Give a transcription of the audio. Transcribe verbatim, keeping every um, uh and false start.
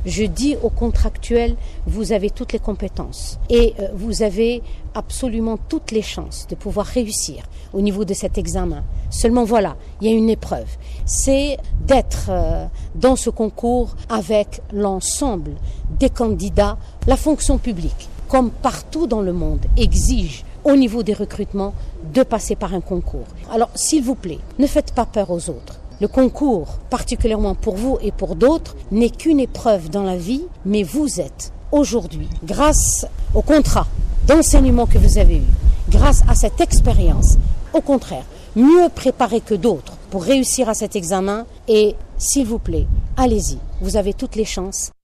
Je dis aux contractuels, vous avez toutes les compétences et euh, vous avez absolument toutes les chances de pouvoir réussir au niveau de cet examen. Seulement voilà, il y a une épreuve. C'est d'être euh, dans ce concours avec l'ensemble des candidats. La fonction publique, comme partout dans le monde, exige au niveau des recrutements de passer par un concours. Alors s'il vous plaît, ne faites pas peur aux autres. Le concours, particulièrement pour vous et pour d'autres, n'est qu'une épreuve dans la vie, mais vous êtes aujourd'hui, grâce au contrat d'enseignement que vous avez eu, grâce à cette expérience, au contraire, mieux préparé que d'autres pour réussir à cet examen. Et s'il vous plaît, allez-y, vous avez toutes les chances.